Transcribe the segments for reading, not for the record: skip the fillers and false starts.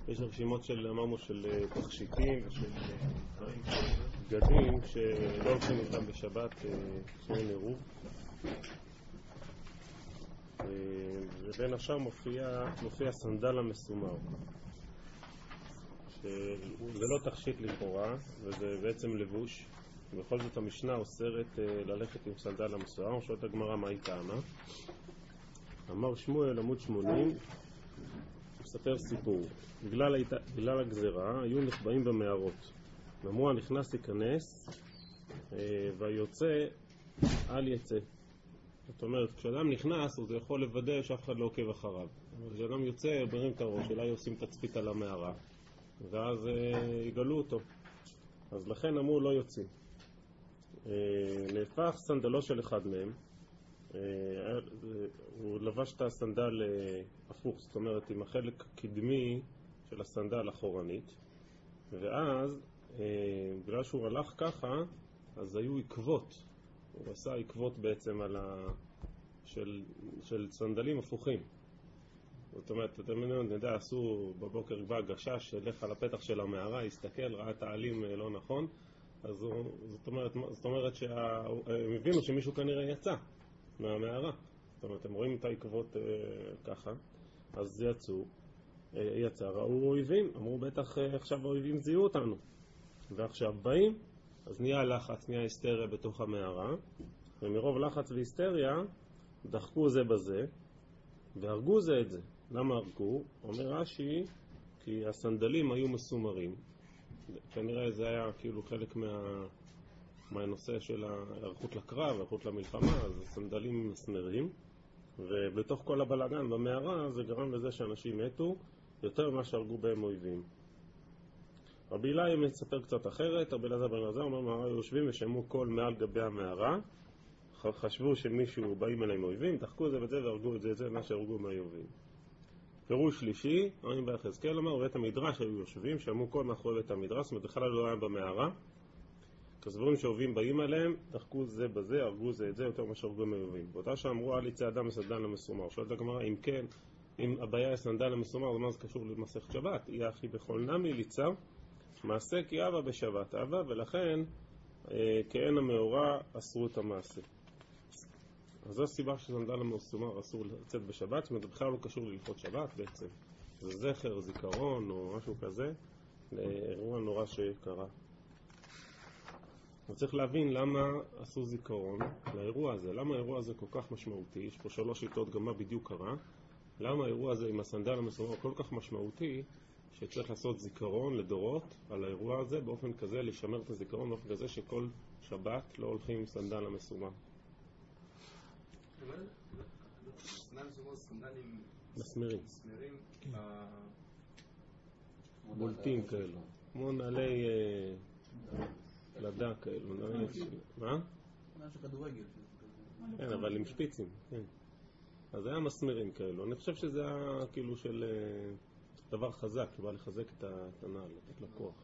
יש רשימות של, אמרנו, של תכשיטים ושל בגדים שלא הולכים איתם בשבת שאין עירוב. ובין השאר מופיע סנדל המסומר, שזה לא תכשיט לכאורה, וזה בעצם לבוש. ובכל זאת המשנה אוסרת ללכת עם סנדל המסומר. שואלת הגמרא מה היא טעמה. אמר שמואל עמוד 80, מספר סיפור. בגלל הגזרה היו נחבאים במערות. ואמרו הנכנס ייכנס והיוצא אל יצא. זאת אומרת, כשאדם נכנס הוא יכול לוודא שאף אחד לא עוקב אחריו. אבל כשאדם יוצא, ברים את הראש, אולי עושים תצפית על המערה, ואז יגלו אותו. אז לכן אמרו לא יוצאים. נהפך סנדלו של אחד מהם, הוא לבש את הסנדל הפוך, זאת אומרת עם החלק הקדמי של הסנדל אחורנית, ואז בגלל שהוא הלך ככה, אז היו עקבות, הוא עשה עקבות בעצם של סנדלים הפוכים. זאת אומרת, אתם נדע, עשו בבוקר בא גשש שלך על הפתח של המערה, הסתכל, ראה את העלים לא נכון, אז זאת אומרת שהם הבינו שמישהו כנראה יצא מהמערה. זאת אומרת, הם רואים את העקבות ככה, אז יצא, ראו אויבים, אמרו בטח עכשיו האויבים זיהו אותנו. ועכשיו באים, אז נהיה לחץ, נהיה היסטריה בתוך המערה, ומרוב לחץ והיסטריה דחקו זה בזה, והרגו זה את זה. למה הרגו? אומר רש"י, כי הסנדלים היו מסומרים. כנראה זה היה כאילו חלק מהנושא של הערכות לקרב, הערכות למלחמה, אז הסנדלים מסמרים, ובתוך כל הבלגן במערה זה גרם לזה שאנשים מתו יותר ממה שהרגו בהם אויבים. רבי אליי מספר קצת אחרת. רבי אלעזר בן עזר אומר, מערה יושבים ושמעו קול מעל גבי המערה, חשבו שמישהו באים אליהם אויבים, דחקו זה וזה והרגו את זה מה שהרגו מהאויבים. פירוש שלישי, אומרים ביחזקאל, אמר, בית המדרש היו יושבים, שמעו קול מאחורי בית המדרש, זאת אומרת, בכלל לא היה במערה, כסברים שאויבים באים אליהם, דחקו זה בזה, הרגו זה את זה, יותר מה שהרגו מהאויבים. באותה שאמרו, אל יצא אדם מסנדל המסומר. שואלת הגמרא, אם כן, אם הבעיה היא סנדל המסומר, אז מה זה קשור למסכת שבת? יהיה אחי בכל נמי ליצר, מעשה כי אבא בשבת אבא, ולכן כאין המאורה אסרו את המעשה. אז זו הסיבה שסנדל המסומר אסור לצאת בשבת, זאת אומרת, בכלל לא קשור ללכות שבת בעצם. זה זכר, זיכרון או משהו כזה, לאירוע נורא שקרה. צריך להבין למה עשו זיכרון לאירוע הזה, למה האירוע הזה כל כך משמעותי. יש פה 3 שיטות גם מה בדיוק קרה. למה האירוע הזה עם הסנדל המסומר כל כך משמעותי, שצריך לעשות זיכרון לדורות על האירוע הזה, באופן כזה לשמר את הזיכרון, באופן כזה שכל שבת לא הולכים עם סנדל המסומר. סנדל מסומר זה סנדלים מסמרים, בולטים כאלו, כמו נעלי פלדה כאלו. מה? משהו כדורגל. כן, אבל עם שפיצים, כן. אז זה היה מסמרים כאלו. אני חושב שזה היה כאילו של דבר חזק, שבא לחזק את הנעל, לתת לו כוח.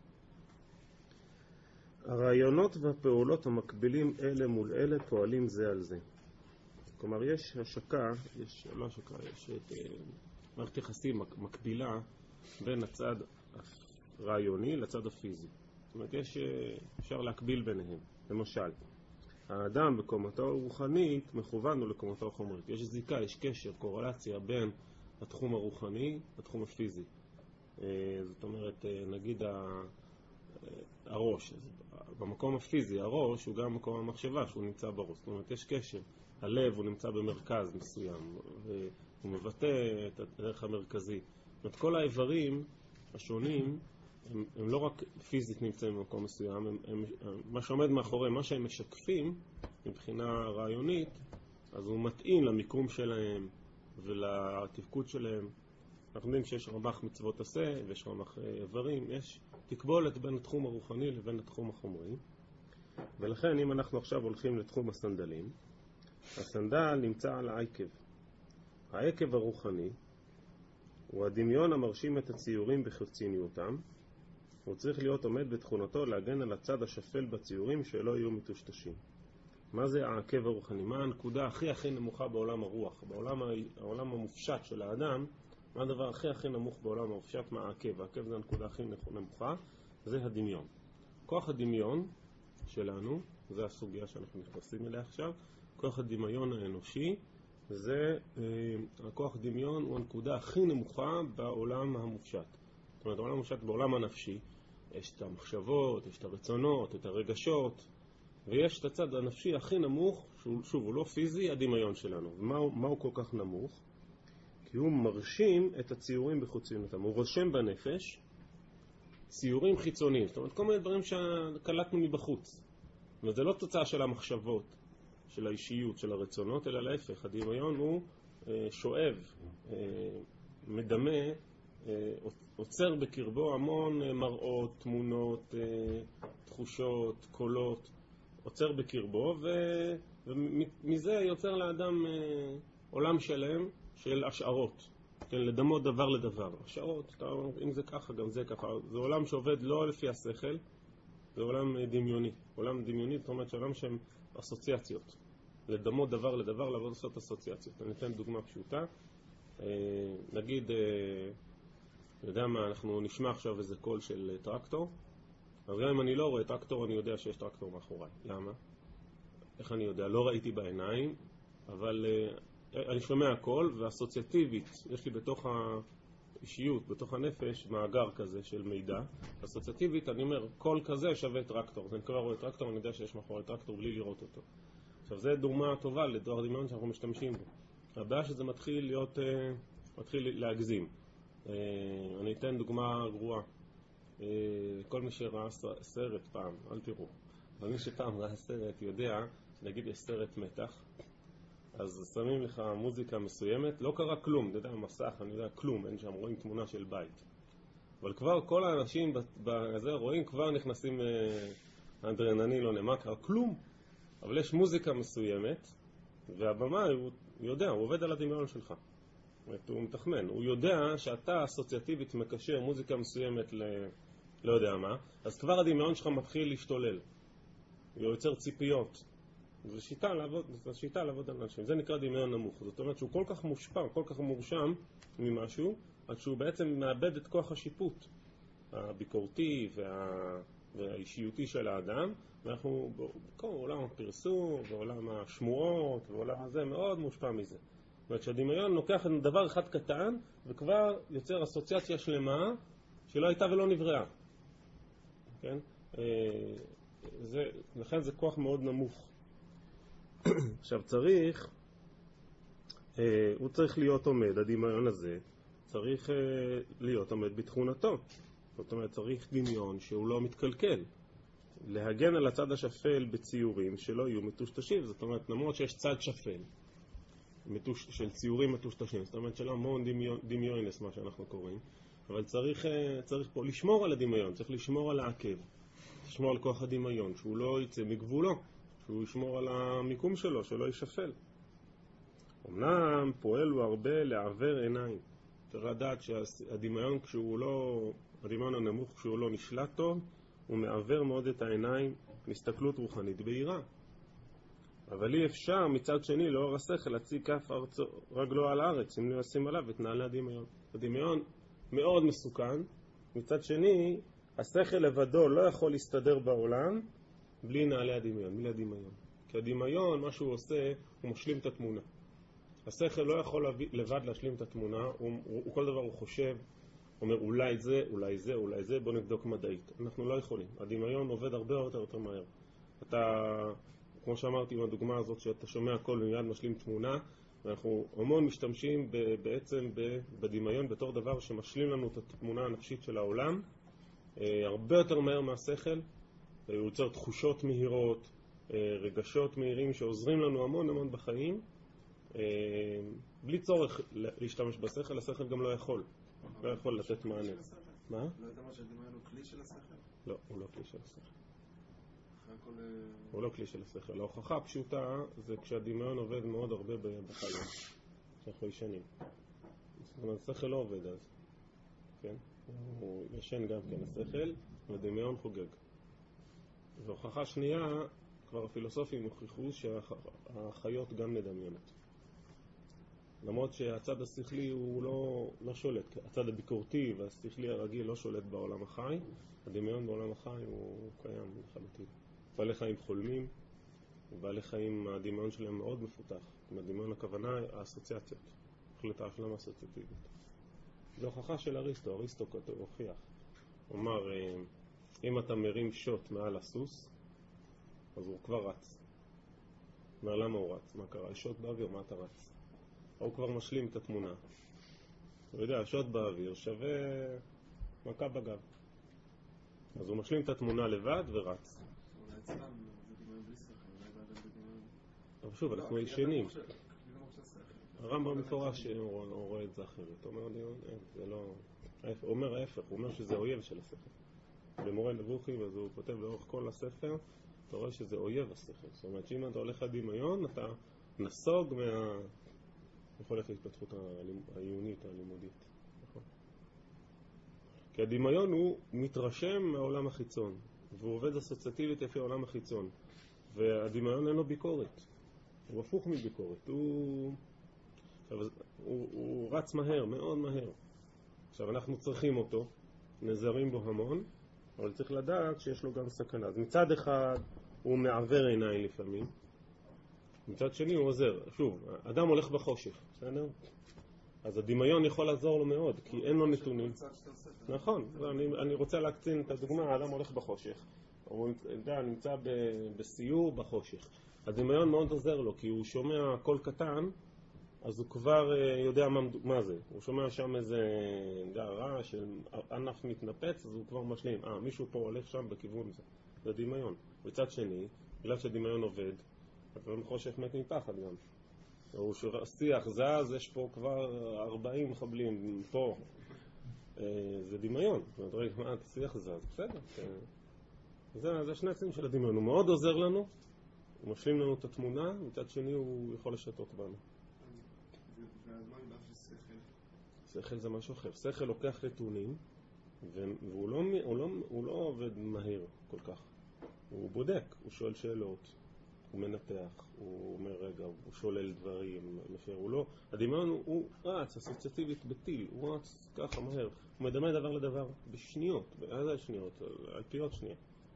הרעיונות והפעולות המקבילים אלה מול אלה פועלים זה על זה. כלומר, יש השקה, לא השקה, יש מערכת יחסים מקבילה בין הצד הרעיוני לצד הפיזי. זאת אומרת, אפשר להקביל ביניהם. למשל, האדם בקומתו הרוחנית מכוון לו לקומתו החומרית. יש זיקה, יש קשר, קורלציה בין התחום הרוחני לתחום הפיזי. זאת אומרת, נגיד הראש, במקום הפיזי, הראש הוא גם מקום המחשבה שהוא נמצא בראש. זאת אומרת, יש קשר. הלב הוא נמצא במרכז מסוים, והוא מבטא את הדרך המרכזי. זאת אומרת, כל האיברים השונים, הם לא רק פיזית נמצאים במקום מסוים, מה שעומד מאחורי, מה שהם משקפים מבחינה רעיונית, אז הוא מתאים למיקום שלהם ולתפקוד שלהם. אנחנו יודעים שיש רמ"ח מצוות עשה ויש רמ"ח איברים, יש תקבולת בין התחום הרוחני לבין התחום החומרי. ולכן אם אנחנו עכשיו הולכים לתחום הסנדלים, הסנדל נמצא על העקב. העקב הרוחני הוא הדמיון המרשים את הציורים בחיצוניותם. הוא צריך להיות עומד בתכונתו להגן על הצד השפל בציורים שלא יהיו מטושטשים. מה זה העקב הרוחני? מה הנקודה הכי נמוכה בעולם הרוח? בעולם המופשט של האדם, מה הדבר הכי נמוך בעולם המופשט? מה העקב? העקב זה הנקודה הכי נמוכה, זה הדמיון. כוח הדמיון שלנו, זה הסוגיה שאנחנו נכנסים אליה עכשיו, כוח הדמיון האנושי, זה, הכוח הדמיון הוא הנקודה הכי נמוכה בעולם המופשט. זאת אומרת, בעולם המופשט, בעולם הנפשי, יש את המחשבות, יש את הרצונות, את הרגשות, ויש את הצד הנפשי הכי נמוך, שוב, הוא לא פיזי, הדמיון שלנו. מה הוא כל כך נמוך? כי הוא מרשים את הציורים בחוציונותם. הוא רושם בנפש ציורים חיצוניים. זאת אומרת, כל מיני דברים שקלטנו מבחוץ. וזה לא תוצאה של המחשבות, של האישיות, של הרצונות, אלא להפך. הדמיון הוא שואב, מדמה, עוצר בקרבו המון מראות, תמונות, תחושות, קולות, עוצר בקרבו, ומזה יוצר לאדם עולם שלם של השערות, כן, לדמות דבר לדבר. השערות, אם זה ככה, גם זה ככה. זה עולם שעובד לא לפי השכל, זה עולם דמיוני. עולם דמיוני, זאת אומרת שעולם שהם אסוציאציות. לדמות דבר לדבר, לעבוד לעשות אסוציאציות. אני אתן דוגמה פשוטה. נגיד, יודע מה, אנחנו נשמע עכשיו איזה קול של טרקטור. אז גם אם אני לא רואה טרקטור, אני יודע שיש טרקטור מאחוריי. למה? איך אני יודע? לא ראיתי בעיניים, אבל אני שומע קול, ואסוציאטיבית, יש לי בתוך האישיות, בתוך הנפש, מאגר כזה של מידע. אסוציאטיבית, אני אומר, קול כזה שווה טרקטור. אז אני כבר רואה טרקטור, אני יודע שיש מאחורי טרקטור בלי לראות אותו. עכשיו, זו דוגמה טובה לדבר דמיון שאנחנו משתמשים בו. הבעיה שזה מתחיל להגזים. אני אתן דוגמה גרועה. כל מי שראה סרט פעם, אל תראו, אבל מי שפעם ראה סרט יודע, נגיד יש סרט מתח, אז שמים לך מוזיקה מסוימת, לא קרה כלום, אתה יודע, מסך, אני יודע, כלום, אין שם, רואים תמונה של בית. אבל כבר כל האנשים בזה רואים, כבר נכנסים אדרנלין, לא נמה, קרה כלום. אבל יש מוזיקה מסוימת, והבמה, הוא יודע, הוא עובד על הדמיון שלך. הוא מתחמן, הוא יודע שאתה אסוציאטיבית מקשר מוזיקה מסוימת לא יודע מה, אז כבר הדמיון שלך מתחיל להשתולל. הוא יוצר ציפיות. זו שיטה לעבוד על אנשים. זה נקרא דמיון נמוך. זאת אומרת שהוא כל כך מושפע, כל כך מורשם ממשהו, עד שהוא בעצם מאבד את כוח השיפוט הביקורתי והאישיותי של האדם. ואנחנו בכל עולם הפרסום ועולם השמועות ועולם הזה מאוד מושפע מזה. זאת אומרת שהדמיון לוקח דבר אחד קטן וכבר יוצר אסוציאציה שלמה שלא הייתה ולא נבראה. כן? לכן זה כוח מאוד נמוך. עכשיו הוא צריך להיות עומד, הדמיון הזה צריך להיות עומד בתכונתו. זאת אומרת צריך דמיון שהוא לא מתקלקל. להגן על הצד השפל בציורים שלא יהיו מטושטשים. זאת אומרת למרות שיש צד שפל של ציורים מטושטשים, זאת אומרת שלא המון דמיונס מה שאנחנו קוראים, אבל צריך פה לשמור על הדמיון, צריך לשמור על העקב, לשמור על כוח הדמיון, שהוא לא יצא מגבולו, שהוא ישמור על המיקום שלו, שלא יישפל. אמנם פועל הוא הרבה לעבר עיניים. צריך לדעת שהדמיון הדמיון הנמוך כשהוא לא נשלט טוב, הוא מעבר מאוד את העיניים מהסתכלות רוחנית בהירה. אבל אי אפשר מצד שני לאור השכל להציג כף רגלו על הארץ, אם נשים עליו את נעלי הדמיון. הדמיון מאוד מסוכן. מצד שני, השכל לבדו לא יכול להסתדר בעולם בלי נעלי הדמיון, בלי הדמיון. כי הדמיון, מה שהוא עושה, הוא משלים את התמונה. השכל לא יכול לבד להשלים את התמונה, הוא כל דבר הוא חושב, אומר אולי זה, אולי זה, אולי זה, בוא נבדוק מדעית. אנחנו לא יכולים. הדמיון עובד הרבה יותר מהר. כמו שאמרתי עם הדוגמה הזאת שאתה שומע הכל ומיד משלים תמונה, ואנחנו המון משתמשים בעצם בדמיון בתור דבר שמשלים לנו את התמונה הנפשית של העולם, הרבה יותר מהר מהשכל. הוא יוצר תחושות מהירות, רגשות מהירים שעוזרים לנו המון בחיים, בלי צורך להשתמש בשכל. השכל גם לא יכול לתת מענה. מה? לא יודע מה שהדמיון הוא כלי של השכל? לא, הוא לא כלי של השכל. הוא לא כלי של השכל. ההוכחה הפשוטה זה כשהדמיון עובד מאוד הרבה בחיים, שאנחנו ישנים. זאת אומרת, השכל לא עובד אז. כן? הוא ישן גם כן השכל, ודמיון חוגג. והוכחה שנייה, כבר הפילוסופים הוכיחו שהחיות גם מדמיינות. למרות שהצד השכלי הוא לא שולט, הצד הביקורתי והשכלי הרגיל לא שולט בעולם החי, הדמיון בעולם החי הוא קיים לחלוטין. בעלי חיים חולמים, ובעלי חיים הדמיון שלהם מאוד מפותח. עם הדמיון הכוונה האסוציאציות, החלטה השלמה אסוציאטיבית. זו הוכחה של אריסטו הוכיח. הוא אמר, אם אתה מרים שוט מעל הסוס, אז הוא כבר רץ. אומר, למה הוא רץ? מה קרה? שוט באוויר, מה אתה רץ? הוא כבר משלים את התמונה. הוא יודע, שוט באוויר שווה מכה בגב. אז הוא משלים את התמונה לבד ורץ. אולי אצלם זה דמיון בלי שכל, אולי באדם בדמיון... אבל שוב, אנחנו ישנים. הרמב"ם מפורש הוא רואה את זה אחרת. הוא אומר, זה לא... הוא אומר ההפך, הוא אומר שזה אויב של השכל. במורה נבוכים, אז הוא כותב לאורך כל הספר, אתה רואה שזה אויב השכל. זאת אומרת שאם אתה הולך לדמיון, אתה נסוג הולך להתפתחות העיונית, הלימודית. נכון? כי הדמיון הוא מתרשם מהעולם החיצון, והוא עובד אסוציאטיבית לפי העולם החיצון. והדמיון אין לו ביקורת. הוא הפוך מביקורת. הוא רץ מהר, מאוד מהר. עכשיו אנחנו צריכים אותו, נזרים בו המון, אבל צריך לדעת שיש לו גם סכנה. אז מצד אחד הוא מעבר עיניים לפעמים, מצד שני הוא עוזר. שוב, אדם הולך בחושך, בסדר? אז הדמיון יכול לעזור לו מאוד, כי אין לו נתונים. נכון, אני רוצה להקצין את הדוגמה, האדם הולך בחושך. הוא נמצא בסיור בחושך. הדמיון מאוד עוזר לו, כי הוא שומע קול קטן, אז הוא כבר יודע מה זה. הוא שומע שם איזה רע של ענף מתנפץ, אז הוא כבר משלים. מישהו פה הולך שם בכיוון זה. זה דמיון. מצד שני, בגלל שדמיון עובד, הדמיון חושך מת מפחד גם. הוא שיח זז, יש פה כבר 40 מחבלים פה. זה דמיון. זאת אומרת, רגע, מה, השיח זז? בסדר. זה שני הצעים של הדמיון. הוא מאוד עוזר לנו, הוא משלים לנו את התמונה, מצד שני הוא יכול לשתות בנו. שכל זה משהו אחר. שכל לוקח נתונים, והוא לא עובד מהיר כל כך. הוא בודק, הוא שואל שאלות, הוא מנתח, הוא אומר רגע, הוא שולל דברים, הדמיון הוא רץ, אסוציאטיבית בטיל, הוא רץ ככה מהר, הוא מדמה דבר לדבר בשניות, באיזה שניות, על פיות שנייה.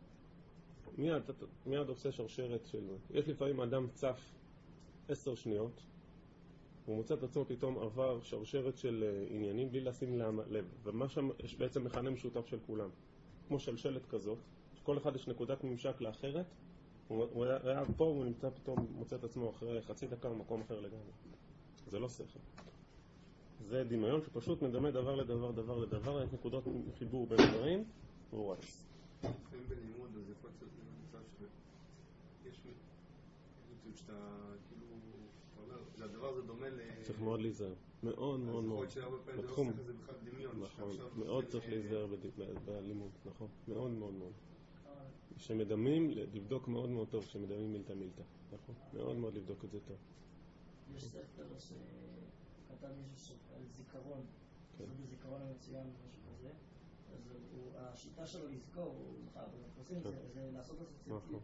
מיד עושה שרשרת של זה. יש לפעמים אדם צף 10 שניות, הוא מוצא את עצמו פתאום עבר שרשרת של עניינים בלי לשים לב, ומה שם יש בעצם מכנה משותף של כולם. כמו שלשלת כזאת, כל אחד יש נקודת ממשק לאחרת, הוא היה פה והוא נמצא פתאום, מוצא את עצמו אחרי חצי דקה במקום אחר לגמרי. זה לא שכל. זה דמיון שפשוט מדמה דבר לדבר, דבר לדבר, יש נקודות חיבור בין דברים, והוא רץ. לפעמים בלימוד, אז יכול להיות מצב שיש שאתה כאילו, הדבר הזה דומה צריך מאוד להיזהר. מאוד מאוד מאוד. אז יכול להיות שהרבה פעמים זה בכלל דמיון. נכון, מאוד צריך להיזהר בלימוד, נכון. מאוד מאוד מאוד. כשמדמים, לבדוק מאוד מאוד טוב כשמדמים מילתא מילתא. נכון? מאוד מאוד לבדוק את זה טוב. יש ספר שכתב מישהו על זיכרון. זה בזיכרון המצוין משהו כזה. אז השיטה שלו לזכור, הוא זכר, זה לעשות אסוציאציות.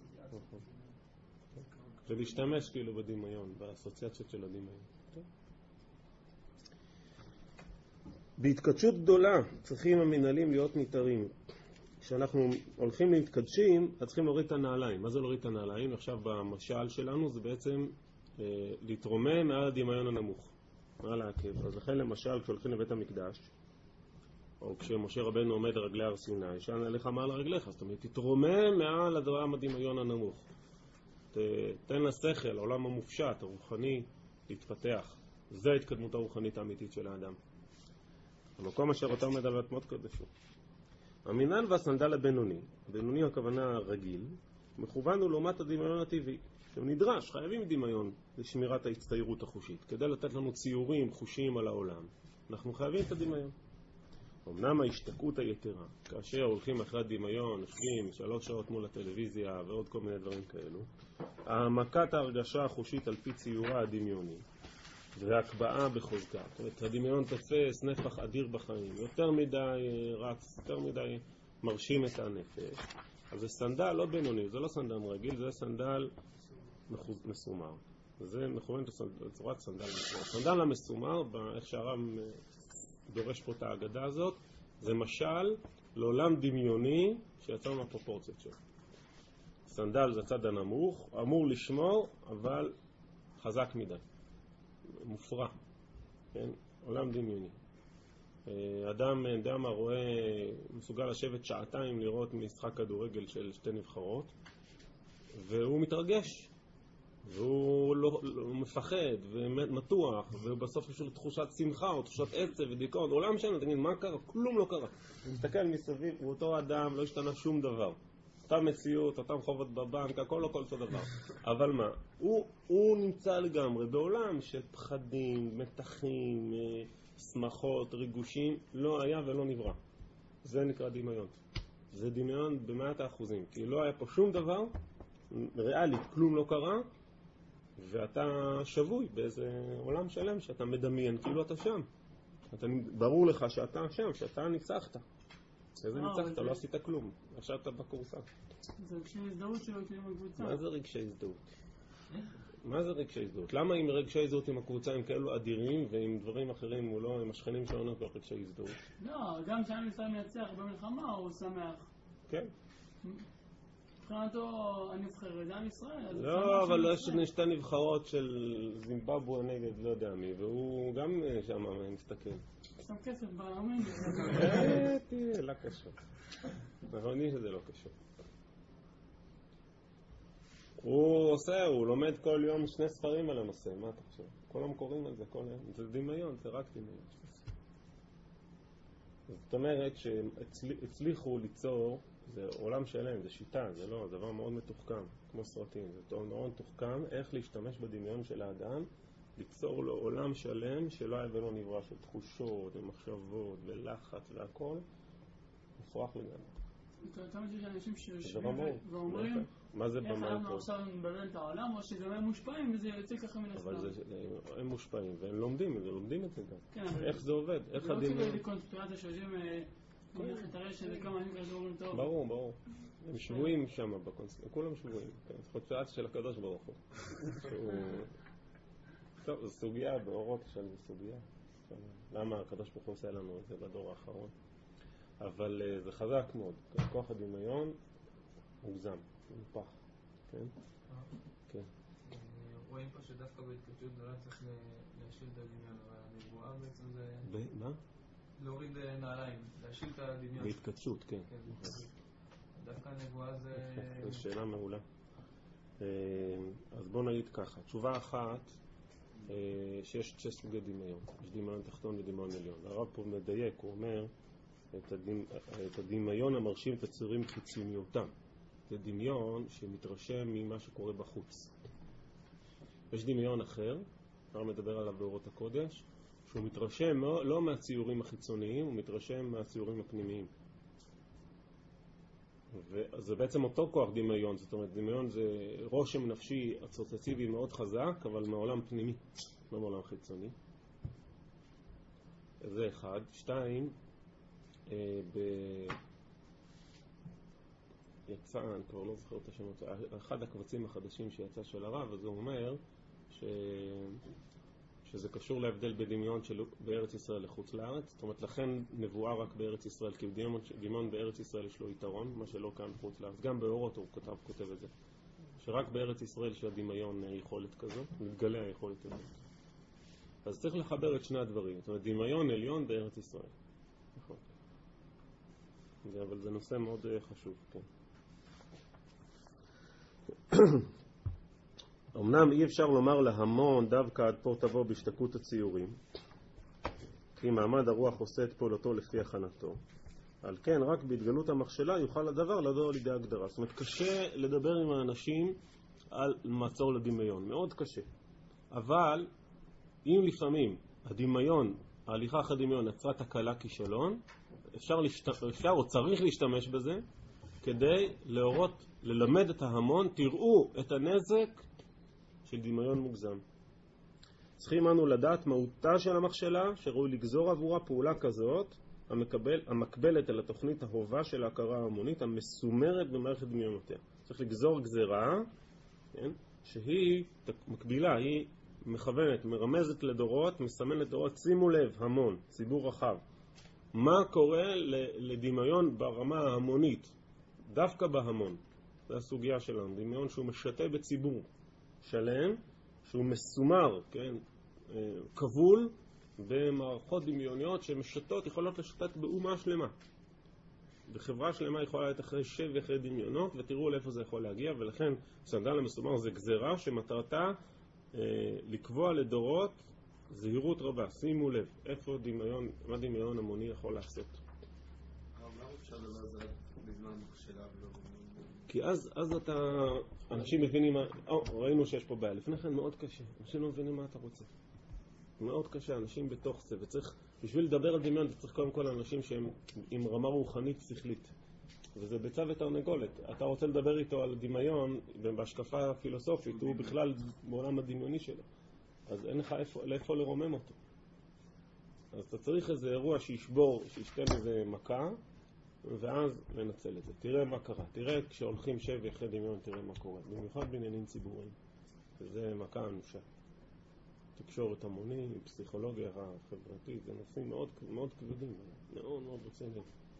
זה להשתמש כאילו בדמיון, באסוציאציות של הדמיון. בהתקדשות גדולה צריכים המנהלים להיות ניתרים. כשאנחנו הולכים להתקדשים, אז צריכים להוריד את הנעליים. מה זה להוריד את הנעליים? עכשיו במשל שלנו זה בעצם להתרומם מעל הדמיון הנמוך, מעל העקב. אז לכן למשל כשהולכים לבית המקדש, או כשמשה רבנו עומד רגלי הר סיני, שאין עליך מעל רגליך, זאת אומרת, תתרומם מעל הדמיון הנמוך. תן לשכל, העולם המופשט, הרוחני, להתפתח. זו ההתקדמות הרוחנית האמיתית של האדם. המקום אשר אותה עומד על אדמות קודשו. המינן והסנדל הבינוני, הבינוני הכוונה הרגיל, מכוון הוא לעומת הדמיון הטבעי. שהוא נדרש, חייבים דמיון לשמירת ההצטיירות החושית. כדי לתת לנו ציורים חושיים על העולם, אנחנו חייבים את הדמיון. אמנם ההשתקעות היתרה, כאשר הולכים אחרי הדמיון, יושבים 3 שעות מול הטלוויזיה ועוד כל מיני דברים כאלו, העמקת ההרגשה החושית על פי ציורה הדמיוני, והקבעה בחוזקה. זאת אומרת, הדמיון תופס נפח אדיר בחיים, יותר מדי רץ, יותר מדי מרשים את הנפש. אז זה סנדל לא בינוני, זה לא סנדל רגיל, זה סנדל מסומר. זה מכוון לצורת סנדל מסומר. סנדל המסומר, איך שהרב דורש פה את ההגדה הזאת, זה משל לעולם דמיוני שיצא מהפרופורציות שלו. סנדל זה הצד הנמוך, אמור לשמור, אבל חזק מדי, מופרע, כן? עולם דמיוני. אדם, יודע מה, מסוגל לשבת שעתיים לראות משחק כדורגל של שתי נבחרות, והוא מתרגש, והוא לא מפחד ומתוח, ובסוף יש לו תחושת שמחה או תחושת עצב ודיכאון. עולם שלנו, תגיד, מה קרה? כלום לא קרה. מסתכל מסביב, הוא אותו אדם, לא השתנה שום דבר. אותה מציאות, אותם חובות בבנק, הכל אותו דבר. אבל מה? הוא נמצא לגמרי בעולם של פחדים, מתחים, שמחות, ריגושים, לא היה ולא נברא. זה נקרא דמיון. זה דמיון ב100%, כי לא היה פה שום דבר, ריאלית, כלום לא קרה, ואתה שבוי באיזה עולם שלם שאתה מדמיין, כאילו אתה שם. ברור לך שאתה שם, שאתה ניצחת. איזה ניצחת? לא עשית כלום. עכשיו אתה בקורסה. זה רגשי הזדהות שלו עם הקבוצה. מה זה רגשי הזדהות? מה זה רגשי הזדהות? למה אם רגשי הזדהות עם הקבוצה הם כאלו אדירים, ועם דברים אחרים הוא לא, עם השכנים שלנו לא רגשי הזדהות? לא, גם כשאני ישראל מייצח במלחמה הוא שמח. כן. מבחינתו הנבחרת, זה עם ישראל. לא, אבל יש שתי נבחרות של זימבבואה נגד לא יודע מי, והוא גם שם מסתכל. שם כסף באמן. תהיה, לא קשור. נכון לי שזה לא קשור. הוא עושה, הוא לומד כל יום 2 ספרים על הנושא, מה אתה חושב? כל יום קוראים על זה, כל יום. זה דמיון, זה רק דמיון. זאת אומרת שהצליחו ליצור, זה עולם שלם, זה שיטה, זה לא, זה דבר מאוד מתוחכם, כמו סרטים, זה מאוד מאוד מתוחכם, איך להשתמש בדמיון של האדם, ליצור לו עולם שלם שלא היה ולא נברא, של תחושות ומחשבות ולחץ והכל, מופרח לגמרי. אתה יודע שיש אנשים שיושבים ואומרים מה זה איך אנחנו עכשיו נבלל את העולם, או שגם הם מושפעים וזה יוצא ככה מן הסתם. אבל הם מושפעים והם לומדים את זה גם. איך זה עובד? איך הדמיון? זה לא כאילו קונספירציה שיודעים מניח את הרשת שזה כמה אנשים כאלה שאומרים טוב. ברור. הם שבויים שם בקונספירציה, כולם שבויים. זה קונספירציה של הקדוש ברוך הוא. טוב, זו סוגיה, באורות של סוגיה. למה הקדוש ברוך הוא עושה לנו את זה בדור האחרון? אבל זה חזק מאוד. כוח הדמיון מוגזם, מופח. כן? כן. רואים פה שדווקא בהתקדשות גדולה צריך להשיל את הדמיון, אבל הנבואה בעצם זה... מה? להוריד נעליים, להשיל את הדמיון. בהתקדשות, כן. דווקא הנבואה זה... זו שאלה מעולה. אז בוא נגיד ככה, תשובה אחת, שיש 6 סוגי דמיון. יש דמיון תחתון ודמיון עליון. הרב פה מדייק, הוא אומר את הדמיון המרשים את הצורים חיצוניותם. זה דמיון שמתרשם ממה שקורה בחוץ. יש דמיון אחר, הרב מדבר עליו באורות הקודש, שהוא מתרשם לא מהציורים החיצוניים, הוא מתרשם מהציורים הפנימיים. וזה בעצם אותו כוח דמיון, זאת אומרת דמיון זה רושם נפשי אסוציאטיבי מאוד חזק, אבל מעולם פנימי, לא מעולם חיצוני. זה אחד. 2, יצא, אני כבר לא זוכר את השמות, אחד הקבצים החדשים שיצא של הרב, אז הוא אומר שזה קשור להבדל בדמיון בארץ ישראל לחוץ לארץ, זאת אומרת לכן נבואה רק בארץ ישראל, כי דמיון בארץ ישראל יש לו יתרון, מה שלא כאן חוץ לארץ. גם באורות הוא כותב את זה, שרק בארץ ישראל יש לדמיון יכולת כזאת, מתגלה היכולת הזאת. אז צריך לחבר את שני הדברים, זאת אומרת דמיון עליון בארץ ישראל. נכון. אבל זה נושא מאוד חשוב, כן. אמנם אי אפשר לומר להמון דווקא עד פה תבוא בהשתקעות הציורים, כי מעמד הרוח עושה את פעולתו לפי הכנתו. על כן, רק בהתגלות המכשלה יוכל הדבר לדור לידי הגדרה. זאת אומרת, קשה לדבר עם האנשים על מעצור לדמיון, מאוד קשה. אבל אם לפעמים הדמיון, ההליכה אחרי דמיון יצרה תקלה כישלון, אפשר או צריך להשתמש בזה כדי להורות, ללמד את ההמון, תראו את הנזק של דמיון מוגזם. צריכים אנו לדעת מהותה של המכשלה, שראוי לגזור עבורה פעולה כזאת, המקבלת על התוכנית ההובה של ההכרה ההמונית, המסומרת במערכת דמיונותיה. צריך לגזור גזרה, כן? שהיא מקבילה, היא מכוונת, מרמזת לדורות, מסמנת לדורות, שימו לב, המון, ציבור רחב. מה קורה לדמיון ברמה ההמונית? דווקא בהמון. זו הסוגיה שלנו, דמיון שהוא משתה בציבור שלם, שהוא מסומר, כן, כבול, במערכות דמיוניות שמשתות, יכולות לשתת באומה שלמה. בחברה שלמה יכולה להיות אחרי שב ואחרי דמיונות, ותראו לאיפה זה יכול להגיע, ולכן סנדל המסומר זה גזרה שמטרתה לקבוע לדורות זהירות רבה. שימו לב, איפה דמיון, מה דמיון המוני יכול לעשות. אבל למה אפשר לדבר על זה בזמן המכשלה ולא כי אז אנשים מבינים, ראינו שיש פה בעיה. לפני כן מאוד קשה, אנשים לא מבינים מה אתה רוצה. מאוד קשה, אנשים בתוך זה, וצריך, בשביל לדבר על דמיון, צריך קודם כל אנשים שהם עם רמה רוחנית שכלית. וזה ביצה ותרנגולת. אתה רוצה לדבר איתו על דמיון, בהשקפה פילוסופית, הוא בכלל בעולם הדמיוני שלו. אז אין לך איפה לרומם אותו. אז אתה צריך איזה אירוע שישבור, שישתן איזה מכה, ואז לנצל את זה. תראה מה קרה. תראה כשהולכים שבי אחרי דמיון, תראה מה קורה. במיוחד בעניינים ציבוריים. וזה מכה אנושה. תקשורת המוני, פסיכולוגיה חברתית, זה נושאים מאוד, מאוד כבדים, מאוד מאוד רציניים.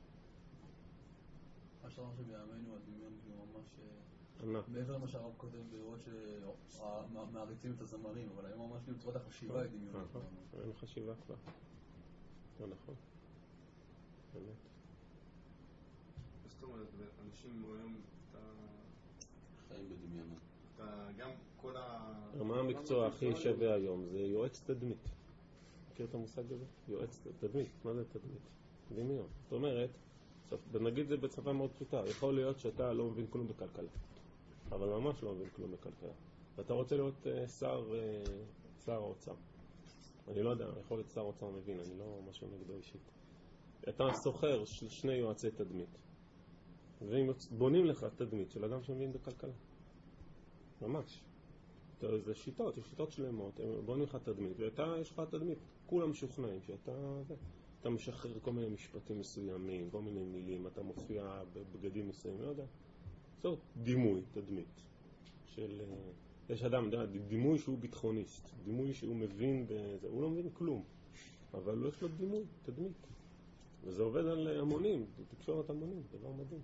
מה שאתה אומר שבימינו הדמיון הוא ממש מעבר למה שהרב כותב לראות שמעריצים את הזמרים, אבל היום ממש למצוא את החשיבה היא דמיון. אין חשיבה כבר. לא נכון. באמת. זאת אומרת, אנשים היום חיים בדמיונות. גם כל מה המקצוע הכי שווה היום? זה יועץ תדמית. מכיר את המושג הזה? יועץ תדמית. מה זה תדמית? דמיון. זאת אומרת, נגיד זה בצורה מאוד פשוטה. יכול להיות שאתה לא מבין כלום בכלכלה. אבל ממש לא מבין כלום בכלכלה. ואתה רוצה להיות שר האוצר. אני לא יודע, יכול להיות שר האוצר מבין, אני לא משהו נגדו אישית. אתה סוחר של שני יועצי תדמית. והם בונים לך תדמית של אדם שמבין בכלכלה. ממש. זה שיטות, יש שיטות שלמות, הם בונים לך תדמית, ואתה, יש לך תדמית, כולם משוכנעים שאתה, אתה משחרר כל מיני משפטים מסוימים, כל מיני מילים, אתה מופיע בבגדים מסוימים, לא יודע. זאת דימוי, תדמית. יש אדם, דימוי שהוא ביטחוניסט, דימוי שהוא מבין בזה, הוא לא מבין כלום, אבל יש לו דימוי, תדמית. וזה עובד על המונים, תקשורת המונים, דבר מדהים.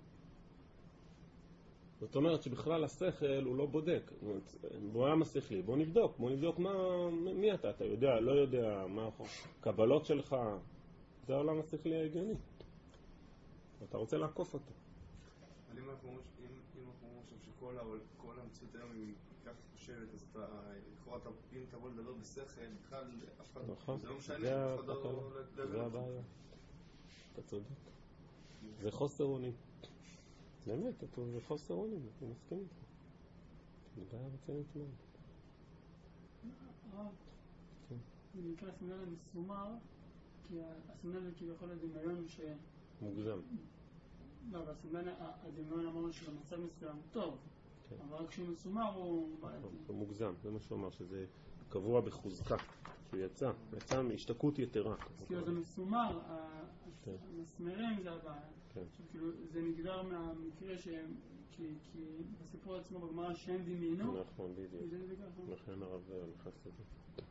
זאת אומרת שבכלל השכל הוא לא בודק. בעולם השכלי, בוא נבדוק מי אתה? אתה יודע, לא יודע, מה הקבלות שלך? זה העולם השכלי ההגיוני. אתה רוצה לעקוף אותו. אבל אם אנחנו אומרים שכל המציאות היום היא כך חושבת, אז אם תבוא לדבר בשכל, בכלל אף אחד זה לא משנה, אף אחד זה הבעיה. אתה צודק. זה חוסר אונים. באמת, זה חוסר אונים, אני מסכים איתך. זה בעיה רצינית מאוד. זה נקרא הסמל המסומר, כי הסמל זה כביכול הדמיון מוגזם. לא, אבל הסמל הדמיון אמרנו שבמצב מסוים טוב, אבל כשהוא מסומר הוא בעייתי. הוא מוגזם, זה מה שהוא אמר, שזה קבוע בחוזקה, שהוא יצא מהשתקעות יתרה. כאילו זה מסומר, המסמרים זה הבעיה. כאילו זה נגדר מהמקרה כי בסיפור עצמו בגמרא שהם דמיינו. נכון, בדיוק. לכן הרב נכנס לזה.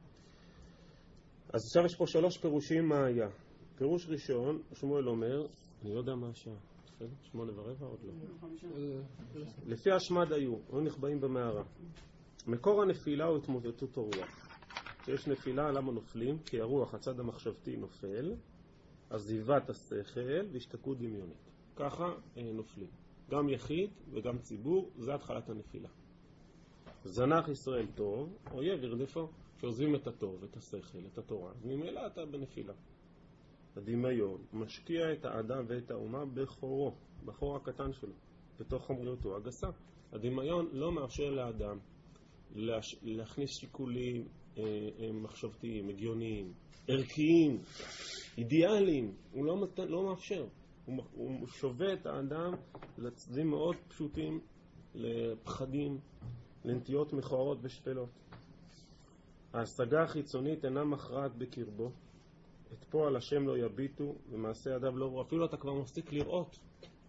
אז עכשיו יש פה 3 פירושים מה היה. פירוש ראשון, שמואל אומר, אני לא יודע מה השעה. 8:15 עוד לא. לפי השמד היו נחבאים במערה. מקור הנפילה הוא התמוטטות הרוח. כשיש נפילה, למה נופלים? כי הרוח, הצד המחשבתי נופל, עזיבת השכל והשתקעות דמיונית. ככה נופלים. גם יחיד וגם ציבור, זה התחלת הנפילה. זנח ישראל טוב, אויב ירדפו. כשעוזבים את הטוב, את השכל, את התורה, אז ממילא אתה בנפילה. הדמיון משקיע את האדם ואת האומה בחור הקטן שלו, בתוך חומריותו הגסה. הדמיון לא מאפשר לאדם להכניס שיקולים מחשבתיים, הגיוניים, ערכיים, אידיאליים. הוא לא מאפשר. הוא שווה את האדם לצדדים מאוד פשוטים, לפחדים, לנטיות מכוערות ושפלות. ההשגה החיצונית אינה מכרעת בקרבו. את פועל השם לא יביטו, ומעשה ידיו לא ראו. אפילו אתה כבר מפסיק לראות.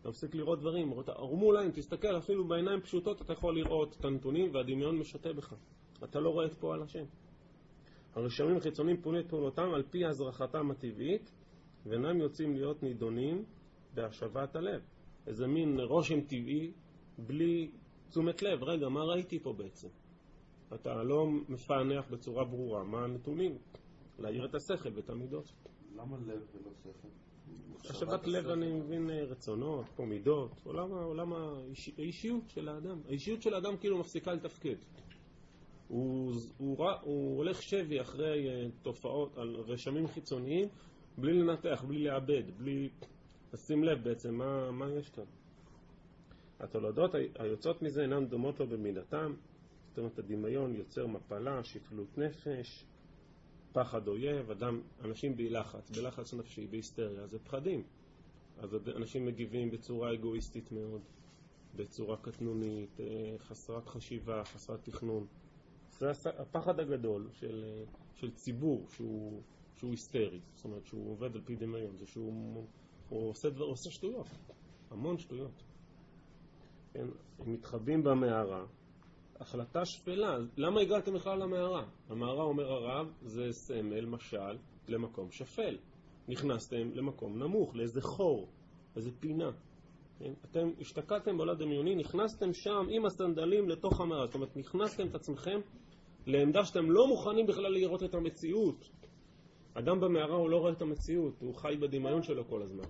אתה מפסיק לראות דברים, מול, תסתכל אפילו בעיניים פשוטות, אתה יכול לראות את הנתונים והדמיון משתה בך. אתה לא רואה את פועל השם. הרשמים החיצוניים פועלים את פעולותם על פי הזרחתם הטבעית, ואינם יוצאים להיות נידונים בהשבת הלב. איזה מין רושם טבעי בלי תשומת לב. רגע, מה ראיתי פה בעצם? אתה לא מפענח בצורה ברורה מה הנתונים. להעיר את השכל ואת המידות. למה לב ולא שכל? השבת לב אני מבין רצונות, פה מידות, עולם האישיות של האדם. האישיות של האדם כאילו מפסיקה לתפקד. הוא הולך שבי אחרי תופעות על רשמים חיצוניים בלי לנתח, בלי לאבד, בלי לשים לב בעצם מה יש כאן. התולדות היוצאות מזה אינן דומות לו במידתם. זאת אומרת, הדמיון יוצר מפלה, שפלות נפש, פחד אויב, אנשים בלחץ נפשי, בהיסטריה, זה פחדים. אז אנשים מגיבים בצורה אגואיסטית מאוד, בצורה קטנונית, חסרת חשיבה, חסרת תכנון. זה הפחד הגדול של ציבור שהוא היסטרי, זאת אומרת שהוא עובד על פי דמיון, זה שהוא עושה שטויות, המון שטויות. כן? הם מתחבאים במערה, החלטה שפלה. למה הגעתם בכלל למערה? המערה, אומר הרב, זה סמל, משל, למקום שפל. נכנסתם למקום נמוך, לאיזה חור, איזה פינה. כן? אתם השתקעתם בעולם דמיוני, נכנסתם שם עם הסנדלים לתוך המערה. זאת אומרת, נכנסתם את עצמכם לעמדה שאתם לא מוכנים בכלל לראות את המציאות. אדם במערה הוא לא רואה את המציאות, הוא חי בדמיון שלו כל הזמן.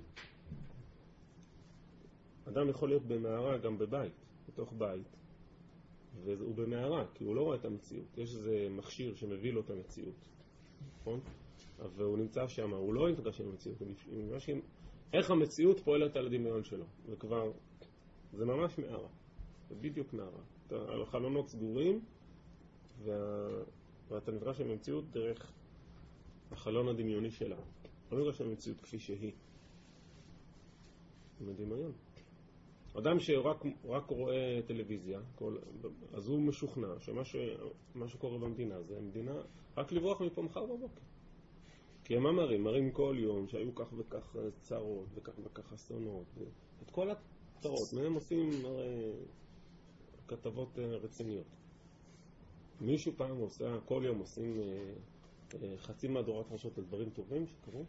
אדם יכול להיות במערה גם בבית, בתוך בית. והוא במערה, כי הוא לא רואה את המציאות. יש איזה מכשיר שמביא לו את המציאות. נכון? והוא נמצא שם, הוא לא נפגש עם המציאות. איך המציאות פועלת על הדמיון שלו. וכבר, זה ממש מערה. זה בדיוק מערה. החלונות סגורים, ואתה נפגש עם המציאות דרך החלון הדמיוני שלה. לא נפגש עם המציאות כפי שהיא. עם הדמיון. אדם שרק רואה טלוויזיה, אז הוא משוכנע שמה שקורה במדינה זה מדינה רק לברוח מפה מחר בבוקר. כי הם מראים כל יום שהיו כך וכך צרות וכך וכך אסונות. את כל הצרות, מהם עושים כתבות רציניות. מישהו פעם עושה, כל יום עושים חצי מהדורת חדשות על דברים טובים שקרו?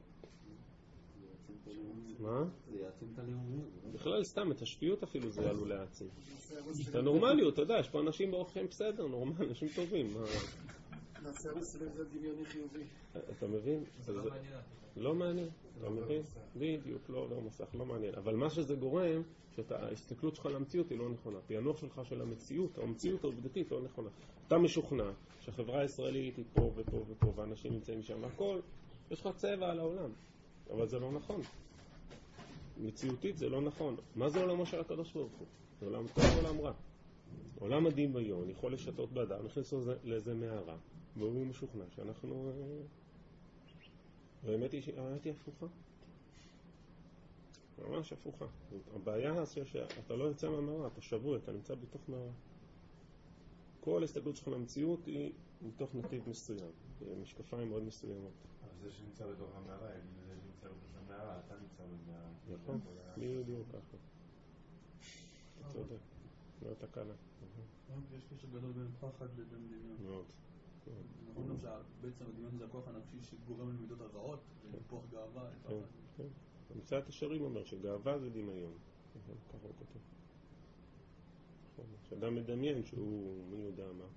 מה? זה יעצים את הלאומיות. בכלל סתם, את השפיות אפילו זה עלול להעצים. את הנורמליות, אתה יודע, יש פה אנשים באורח חיים בסדר, נורמל, אנשים טובים. נעשה מסלם זה דמיוני חיובי. אתה מבין? זה לא מעניין. לא מעניין, אתה מבין? בדיוק, לא עובר מסך, לא מעניין. אבל מה שזה גורם, שההסתכלות שלך למציאות היא לא נכונה. פענוח שלך של המציאות, המציאות העובדתית לא נכונה. אתה משוכנע שהחברה הישראלית היא פה ופה ופה, ואנשים נמצאים שם והכל, יש לך צבע על העולם. אבל זה לא נכון. מציאותית זה לא נכון. מה זה עולמו של הקדוש ברוך הוא? זה עולם טוב, עולם רע. עולם הדמיון יכול לשתות באדם, נכנס לאיזה מערה, והוא משוכנע שאנחנו... האמת היא הפוכה. ממש הפוכה. הבעיה זה שאתה לא יוצא מהמערה, אתה שבוי, אתה נמצא בתוך מערה. כל ההסתכלות שלך למציאות היא מתוך נתיב מסוים, במשקפיים מאוד מסוימות. אבל זה שנמצא בתוך המערה, יגיד זה שנמצא בתוך המערה, אתה נמצא במערה. נכון, בדיוק ככה. אתה צודק, לא אתה קלה. יש קשר גדול בין פחד לבין דמיון. מאוד. נכון גם שבעצם הדמיון זה הכוח הנפשי שגורם למידות הרעות, ולפוח גאווה. כן. המצאת השערים אומר שגאווה זה דמיון. ככה הוא כותב. שאדם מדמיין שהוא מי יודע מה.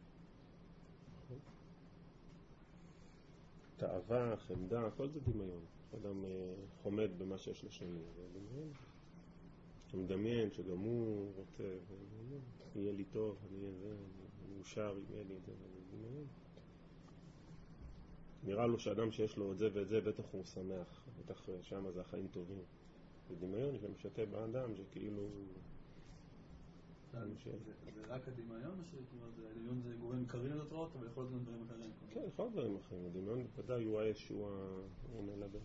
תאווה, חמדה, כל זה דמיון. אדם חומד במה שיש לשני, זה דמיון. הוא מדמיין שגם הוא רוצה, יהיה לי טוב, אני אהיה זה, אני מאושר, יהיה לי זה, זה דמיון. נראה לו שאדם שיש לו את זה ואת זה, בטח הוא שמח, בטח שם זה החיים טובים. זה דמיון שמשתה באדם, שכאילו... זה רק הדמיון, הדמיון זה גורם עיקרי לתראות, אבל יכול להיות גם דברים אחרים. כן, יכול להיות דברים אחרים. הדמיון בוודאי הוא האש, הוא מלבד.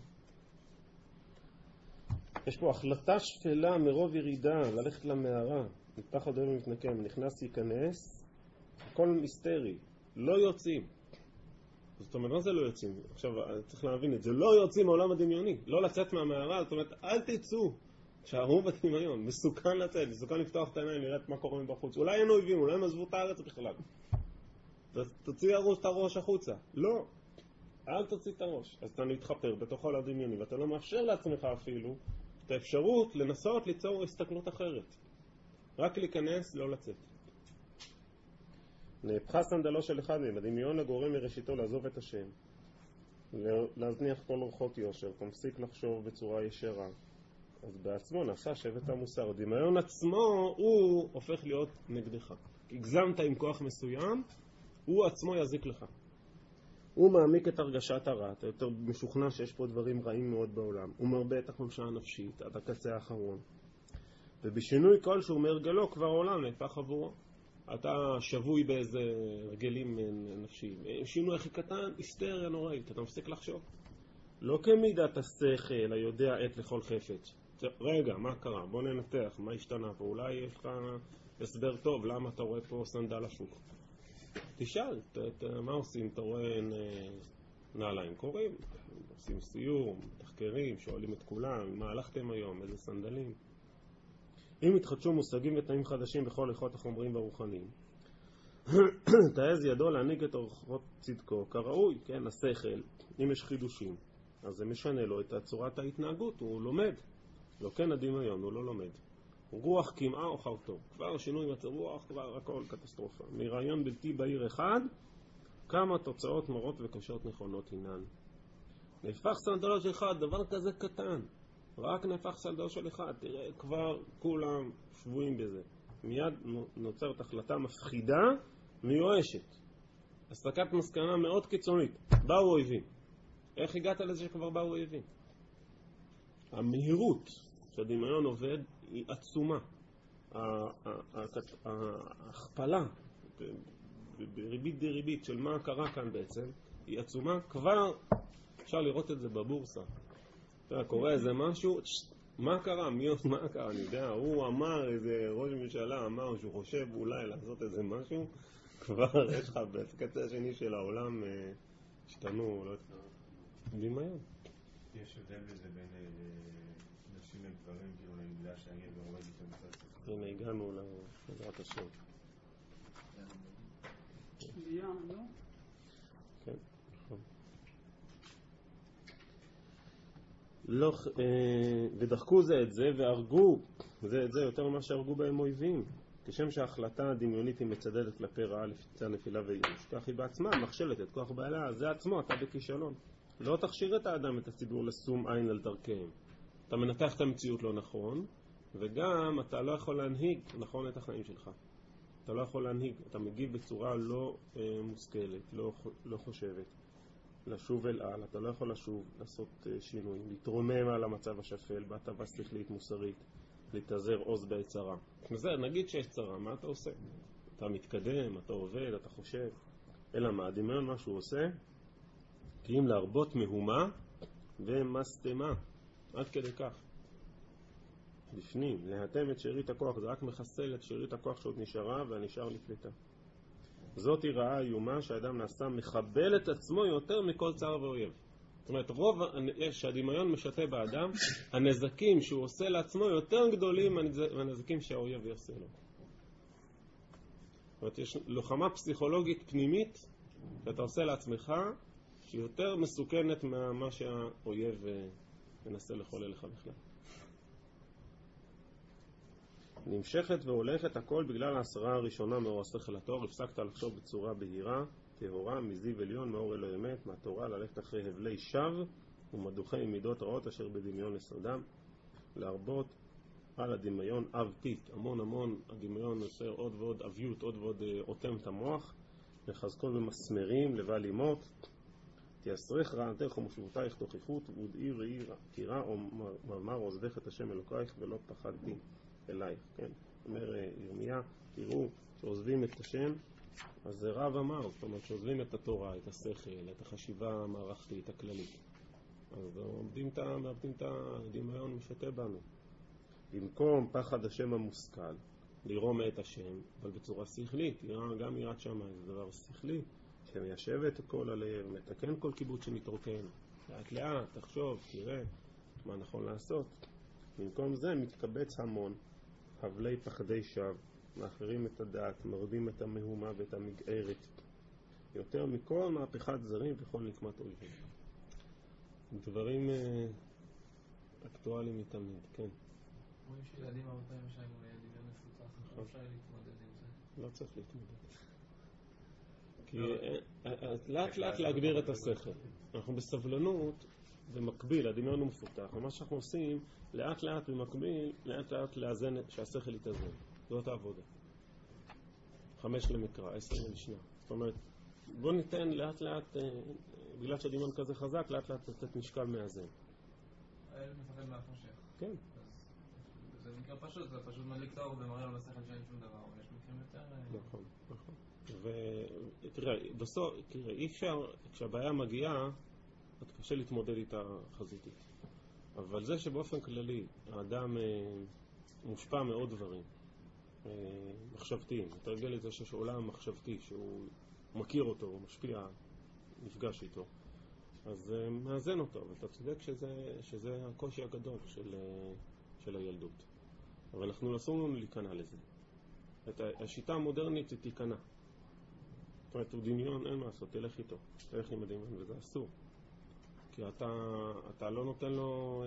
יש פה החלטה שפלה מרוב ירידה, ללכת למערה, מפחד אוהב ומתנקם, נכנס להיכנס, הכל מיסטרי, לא יוצאים. זאת אומרת, מה זה לא יוצאים? עכשיו, צריך להבין את זה, לא יוצאים מעולם הדמיוני, לא לצאת מהמערה, זאת אומרת, אל תצאו. שערו בדמיון, מסוכן לצאת, מסוכן לפתוח את העיניים, לראות מה קורה מבחוץ. אולי אין אויבים, אולי הם עזבו את הארץ בכלל. תוציא את הראש החוצה. לא, אל תוציא את הראש. אז אתה מתחפר בתוך העולם הדמיוני, ואתה לא מאפשר לעצמך אפילו את האפשרות לנסות ליצור הסתכלות אחרת. רק להיכנס, לא לצאת. נהפכה סנדלו של אחד מהם, הדמיון הגורם מראשיתו לעזוב את השם, להזניח כל אורחות יושר, תמסיק לחשוב בצורה ישרה. אז בעצמו נעשה שבט המוסר. הדמיון עצמו הוא הופך להיות נגדך. הגזמת עם כוח מסוים, הוא עצמו יזיק לך. הוא מעמיק את הרגשת הרע, אתה יותר משוכנע שיש פה דברים רעים מאוד בעולם. הוא מרבה את החולשה הנפשית עד הקצה האחרון. ובשינוי כלשהו מהרגלו כבר העולם נהפך עבורו. אתה שבוי באיזה הרגלים נפשיים. שינוי הכי קטן, היסטריה נוראית, אתה מפסיק לחשוב. לא כמידת השכל, היודע עת לכל חפץ. רגע, מה קרה? בוא ננתח, מה השתנה פה? אולי יש לך הסבר טוב, למה אתה רואה פה סנדל השוק? תשאל, מה עושים? אתה רואה נעליים קוראים, עושים סיור, מתחקרים, שואלים את כולם, מה הלכתם היום, איזה סנדלים? אם התחדשו מושגים ותנאים חדשים בכל איכות החומריים והרוחניים, תעז ידו להנהיג את אורחות צדקו כראוי, כן, השכל, אם יש חידושים, אז זה משנה לו את צורת ההתנהגות, הוא לומד. לא כן הדמיון, הוא לא לומד. רוח כמעה או חרטו. כבר שינוי מצב רוח, כבר הכל קטסטרופה. מרעיון בלתי בהיר אחד, כמה תוצאות מרות וקשות נכונות הינן. נהפך סנדלו של אחד, דבר כזה קטן. רק נהפך סנדלו של אחד, תראה, כבר כולם שבועים בזה. מיד נוצרת החלטה מפחידה, מיואשת. הסקת מסקנה מאוד קיצונית. באו אויבים. איך הגעת לזה שכבר באו אויבים? המהירות שהדמיון עובד היא עצומה. ההכפלה בריבית דריבית של מה קרה כאן בעצם היא עצומה. כבר אפשר לראות את זה בבורסה. אתה קורא איזה משהו, מה קרה? מה קרה? אני יודע, הוא אמר, איזה ראש ממשלה אמר שהוא חושב אולי לעשות איזה משהו, כבר יש לך בקצה השני של העולם השתנו, לא יודע, דמיון. יש הבדל בזה בין נשים לגברים, כאילו נגדה שהגבר עובד איתם בסדר. הנה הגענו לעזרת השם. ביה, לא? כן, נכון. לא, ודחקו זה את זה והרגו זה את זה יותר ממה שהרגו בהם אויבים. כשם שההחלטה הדמיונית היא מצדדת כלפי רעה לפצע נפילה וייאוש, כך היא בעצמה מכשלת את כוח בעלה. זה עצמו, אתה בכישלון. לא תכשיר את האדם, את הציבור, לשום עין על דרכיהם. אתה מנתח את המציאות לא נכון, וגם אתה לא יכול להנהיג נכון את החיים שלך. אתה לא יכול להנהיג, אתה מגיב בצורה לא מושכלת, לא חושבת. לשוב אל על, אתה לא יכול לשוב, לעשות שינויים, להתרומם על המצב השפל, בהטבה שכלית מוסרית, להתאזר עוז ביצרה. נגיד שיש צרה, מה אתה עושה? אתה מתקדם, אתה עובד, אתה חושב. אלא מה, הדמיון מה שהוא עושה? כי אם להרבות מהומה ומסתמה, עד כדי כך. בפנים, להתם את שארית הכוח, זה רק מחסל את שארית הכוח שעוד נשארה והנשאר לפליטה. זאת היא רעה איומה שהאדם נעשה מחבל את עצמו יותר מכל צער ואויב. זאת אומרת, רוב שהדמיון משתה באדם, הנזקים שהוא עושה לעצמו יותר גדולים מהנזקים שהאויב יעשה לו. זאת אומרת, יש לוחמה פסיכולוגית פנימית שאתה עושה לעצמך, שהיא יותר מסוכנת ממה שהאויב מנסה לחולל לך בכלל. נמשכת והולכת הכל בגלל העשרה הראשונה מאור השכל התורה. הפסקת לחשוב בצורה בהירה, טהורה, מזיו עליון, מאור אלוהי אמת, מהתורה ללכת אחרי הבלי שווא ומדוכי מידות רעות אשר בדמיון יסודם, להרבות על הדמיון אבתית. המון הדמיון עושה עוד ועוד אביות, עוד ועוד עותם את המוח, לחזקות במסמרים, לבל אימות, תיאסרך רענתך ומשובותייך תוכיחות, ודעי ראי קירה ומאמר עוזבך את השם אלוקייך ולא פחדתי אלייך. כן, אומר ירמיה, תראו שעוזבים את השם, אז זה רב אמר, זאת אומרת שעוזבים את התורה, את השכל, את החשיבה המערכתית, הכללית. אז מאבדים את הדמיון משתה בנו. במקום פחד השם המושכל, לראות מאת השם, אבל בצורה שכלית, גם יראת שמיים, זה דבר שכלי, שמיישב את כל הלב, מתקן כל קיבוץ שמתרוקן. לאט לאט, תחשוב, תראה מה נכון לעשות. במקום זה מתקבץ המון, הבלי פחדי שווא, מאחרים את הדעת, מרדים את המהומה ואת המגערת, יותר מכל מהפכת זרים וכל נקמת אויבים. דברים אקטואליים מתמיד, כן. רואים שילדים הרבה פעמים יש להם דמיון מפותח, לא אפשר להתמודד עם זה. לא צריך להתמודד. כי לאט לאט להגביר את השכל. אנחנו בסבלנות, במקביל, הדמיון הוא מפותח, ומה שאנחנו עושים, לאט לאט במקביל, לאט לאט לאזן, שהשכל יתאזן. זאת העבודה. 5 למקרא, 10 למשנה. זאת אומרת, בוא ניתן לאט לאט, בגלל שהדמיון כזה חזק, לאט לאט לתת משקל מאזן. הילד מפחד מהחושך. כן. זה מקרה פשוט, זה פשוט מדליק את האור ומראה לו לשכל שאין שום דבר, אבל יש מקרים יותר... נכון, נכון. ותראה, אי אפשר, כשהבעיה מגיעה, את קשה להתמודד איתה חזיתית. אבל זה שבאופן כללי, האדם מושפע מאוד דברים, מחשבתיים. אתה רגיל לזה שיש עולם מחשבתי, שהוא מכיר אותו, הוא משפיע, נפגש איתו. אז מאזן אותו, אבל אתה צודק שזה הקושי הגדול של הילדות. אבל אנחנו אסור לנו להיכנע לזה. השיטה המודרנית זה תיכנע. זאת אומרת, הוא דמיון, אין מה לעשות, תלך איתו. תלך עם הדמיון, וזה אסור. כי אתה לא נותן לו,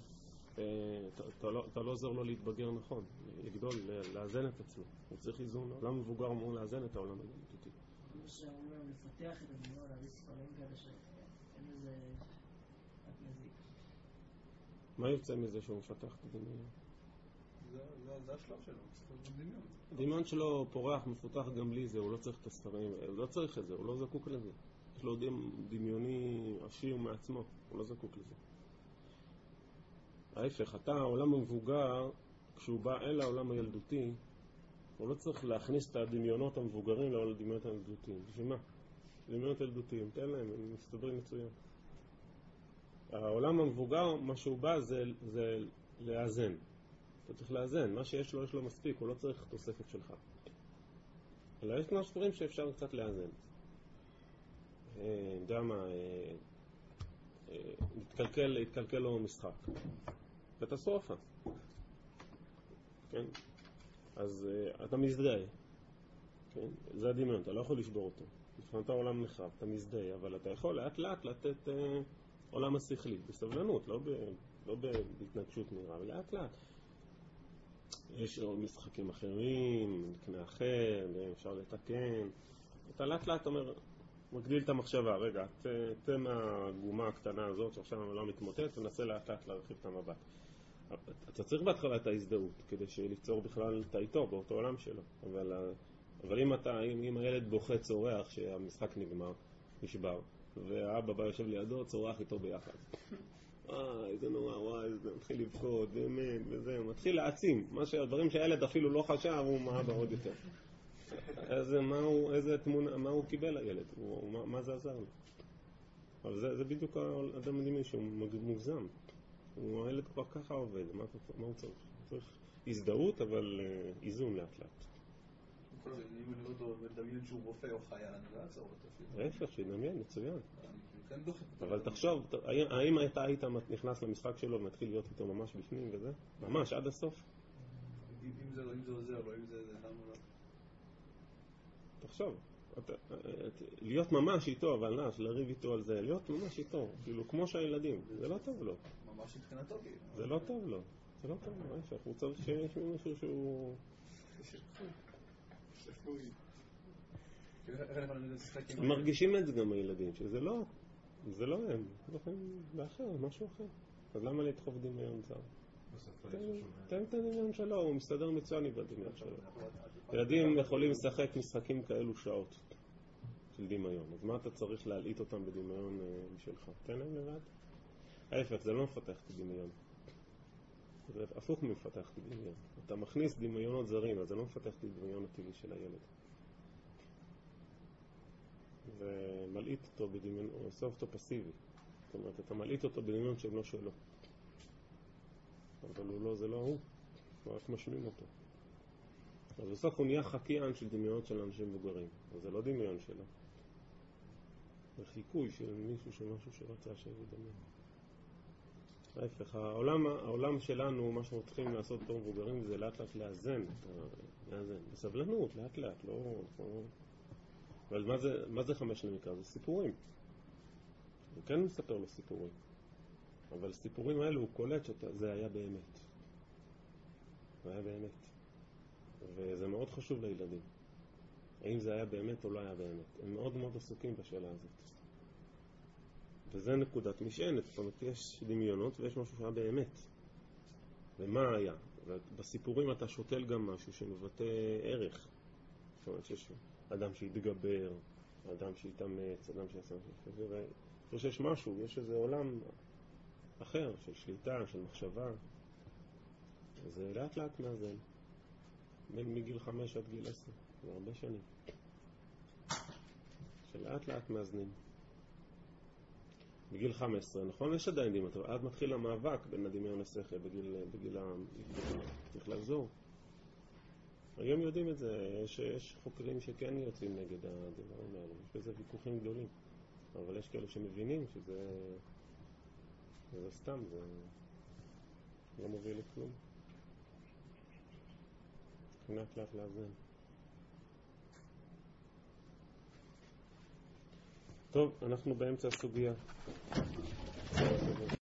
אתה לא עוזר לו להתבגר נכון, לגדול, לאזן את עצמו. הוא צריך איזון. העולם מבוגר אמור לאזן את העולם הילדותי. כמו שאומרים, לפתח את הדמיון, להביא ספרים כאלה שאין לזה רק מזיק. מה יוצא מזה שהוא מפתח את הדמיון? זה השלב שלו, צריך להיות דמיון. הדמיון שלו פורח, מפותח גם בלי זה, הוא לא צריך את הספרים, הוא לא צריך את זה, הוא לא זקוק לזה. יש לו דמיוני עשיר מעצמו, הוא לא זקוק לזה. ההפך, העולם המבוגר, כשהוא בא אל העולם הילדותי, הוא לא צריך להכניס את הדמיונות המבוגרים לדמיונות הילדותיים. בשביל מה? דמיונות ילדותיים, תן להם, הם מסתדרים מצוין. העולם המבוגר, מה שהוא בא זה לאזן. אתה צריך לאזן, מה שיש לו, יש לו מספיק, הוא לא צריך תוספת שלך. אלא יש דברים שאפשר קצת לאזן. יודע מה, התקלקל לו משחק. קטסטרופה. כן? אז אתה מזדהה. כן? זה הדמיון, אתה לא יכול לשבור אותו. לפעמים העולם נחרב, אתה מזדהה, אבל אתה יכול לאט לאט לתת עולם השכלי, בסבלנות, לא בהתנגשות מהירה, אבל לאט לאט. יש משחקים אחרים, נקנה אחר, אפשר לתקן. אתה לאט לאט אומר, מגדיל את המחשבה, רגע, תצא מהגומה הקטנה הזאת שעכשיו העולם מתמוטט, ונסה לאט לאט להרחיב את המבט. אתה צריך בהתחלה את ההזדהות, כדי ליצור בכלל את האיתו באותו עולם שלו. אבל אם הילד בוכה צורח שהמשחק נגמר, נשבר, והאבא בא יושב לידו, צורח איתו ביחד. זה נורא, וואי, זה מתחיל לבכות, באמת, וזה, הוא מתחיל להעצים. הדברים שהילד אפילו לא חשב, הוא מאבא עוד יותר. מה הוא קיבל הילד? מה זה עזר לו? אבל זה בדיוק האדם מדהים שהוא מוגזם. הילד כבר ככה עובד, מה הוא צריך? צריך הזדהות, אבל איזון לאט לאט. אם אני רואה אותו מדמיין שהוא רופא או חייל, אני לא אעצור אותו. ההפך, שידמיין, מצוין. אבל תחשוב, האם אתה היית נכנס למשחק שלו ומתחיל להיות איתו ממש בפנים וזה? ממש, עד הסוף? אם זה עוזר לו, אם זה למה לא? תחשוב, להיות ממש איתו, אבל לריב איתו על זה, להיות ממש איתו, כאילו כמו שהילדים, זה לא טוב לו. ממש מבחינתו כאילו. זה לא טוב לו, זה לא טוב לו, ההפך, הוא צריך שיש מישהו שהוא... מרגישים את זה גם הילדים, שזה לא הם, זה אחר, משהו אחר. אז למה לדחוף דמיון זר? תן את הדמיון שלו, הוא מסתדר מצוין עם הדמיון שלו. ילדים יכולים לשחק משחקים כאלו שעות של דמיון, אז מה אתה צריך להלעיט אותם בדמיון שלך? תן להם לבד. ההפך, זה לא מפתח את הדמיון. זה הפוך מפתח את הדמיון. אתה מכניס דמיונות זרים, אז זה לא מפתח את הדמיון הטבעי של הילד. ומלעיט אותו בדמיון, הוא עושה אותו פסיבי. זאת אומרת, אתה מלעיט אותו בדמיון שלא שלו. אבל הוא לא, זה לא הוא. הוא רק משמים אותו. אז בסוף הוא נהיה חקיין של דמיונות של אנשים מבוגרים. אז זה לא דמיון שלו. זה חיקוי של מישהו שמשהו שרצה שידמיין. ההפך, העולם שלנו, מה שאנחנו צריכים לעשות בתור מבוגרים זה לאט לאט לאזן, בסבלנות, לאט לאט, לא... אבל מה זה 5 למקרא? זה סיפורים. הוא כן מספר לו סיפורים. אבל סיפורים האלו הוא קולט שזה היה באמת. זה היה באמת. וזה מאוד חשוב לילדים. האם זה היה באמת או לא היה באמת. הם מאוד מאוד עסוקים בשאלה הזאת. וזה נקודת משענת. זאת אומרת, יש דמיונות ויש משהו שהיה באמת. ומה היה? בסיפורים אתה שותל גם משהו שמבטא ערך. זאת אומרת, יש אדם שהתגבר, אדם שהתאמץ, אדם שעשה משהו. יש משהו, יש איזה עולם אחר של שליטה, של מחשבה. זה לאט לאט מאזן. מגיל 5 עד גיל 10. זה הרבה שנים. שלאט לאט מאזנים. בגיל 15, נכון? יש עדיין דמיון. עד מתחיל המאבק בין הדמיון לשכל בגיל צריך לחזור. היום יודעים את זה. יש חוקרים שכן יוצאים נגד הדברים האלה. יש בזה ויכוחים גדולים. אבל יש כאלה שמבינים שזה סתם, זה לא מוביל לכלום. לאט לאט לאזן. טוב, אנחנו באמצע הסוגיה.